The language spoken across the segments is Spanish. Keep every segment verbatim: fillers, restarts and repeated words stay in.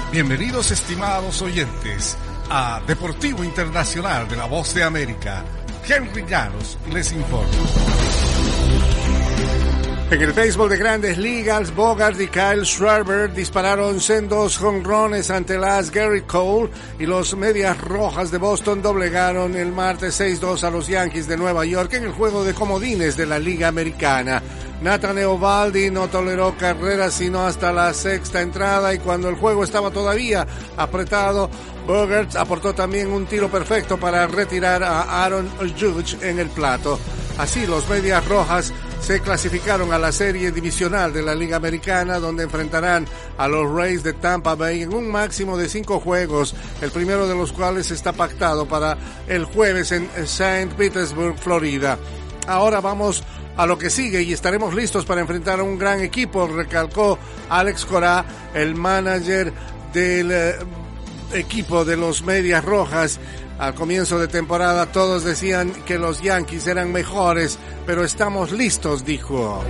Bienvenidos, estimados oyentes, a Deportivo Internacional de la Voz de América. Henry Llanos les informa. En el béisbol de Grandes Ligas, Bogart y Kyle Schwarber dispararon sendos jonrones ante las Garrett Cole y los Medias Rojas de Boston doblegaron el martes seis dos a los Yankees de Nueva York en el juego de comodines de la Liga Americana. Nathan Eovaldi no toleró carreras sino hasta la sexta entrada y cuando el juego estaba todavía apretado, Bogart aportó también un tiro perfecto para retirar a Aaron Judge en el plato. Así los Medias Rojas se clasificaron a la serie divisional de la Liga Americana, donde enfrentarán a los Rays de Tampa Bay en un máximo de cinco juegos, el primero de los cuales está pactado para el jueves en Saint Petersburg, Florida. Ahora vamos a lo que sigue y estaremos listos para enfrentar a un gran equipo, recalcó Alex Cora, el manager del eh, equipo de los Medias Rojas. Al comienzo de temporada todos decían que los Yankees eran mejores, pero estamos listos, dijo.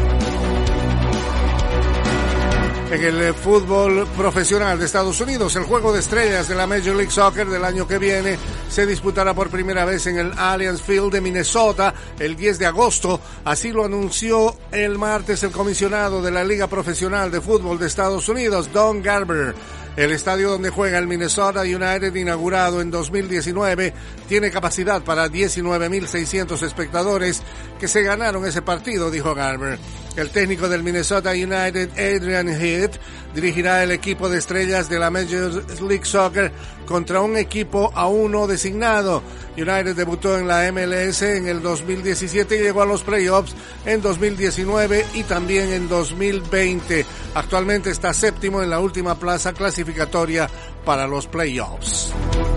En el fútbol profesional de Estados Unidos, el juego de estrellas de la Major League Soccer del año que viene se disputará por primera vez en el Allianz Field de Minnesota el diez de agosto. Así lo anunció el martes el comisionado de la Liga Profesional de Fútbol de Estados Unidos, Don Garber. El estadio donde juega el Minnesota United, inaugurado en dos mil diecinueve, tiene capacidad para diecinueve mil seiscientos espectadores que se ganaron ese partido, dijo Garber. El técnico del Minnesota United, Adrian Heath, dirigirá el equipo de estrellas de la Major League Soccer contra un equipo aún no designado. United debutó en la M L S en el dos mil diecisiete y llegó a los playoffs en dos mil diecinueve y también en dos mil veinte. Actualmente está séptimo en la última plaza clasificatoria para los playoffs.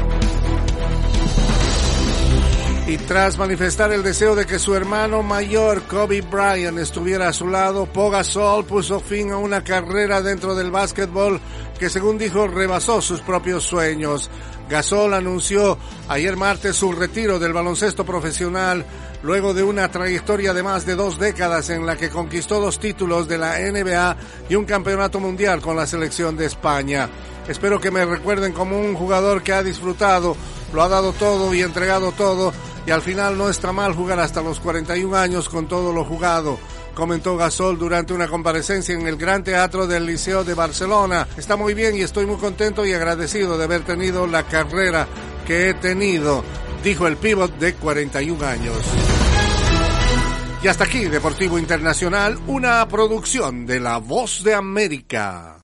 Y tras manifestar el deseo de que su hermano mayor, Kobe Bryant, estuviera a su lado, Pau Gasol puso fin a una carrera dentro del básquetbol que, según dijo, rebasó sus propios sueños. Gasol anunció ayer martes su retiro del baloncesto profesional luego de una trayectoria de más de dos décadas en la que conquistó dos títulos de la N B A y un campeonato mundial con la selección de España. Espero que me recuerden como un jugador que ha disfrutado, lo ha dado todo y entregado todo, y al final no está mal jugar hasta los cuarenta y un años con todo lo jugado, comentó Gasol durante una comparecencia en el Gran Teatro del Liceo de Barcelona. Está muy bien y estoy muy contento y agradecido de haber tenido la carrera que he tenido, dijo el pívot de cuarenta y un años. Y hasta aquí Deportivo Internacional, una producción de La Voz de América.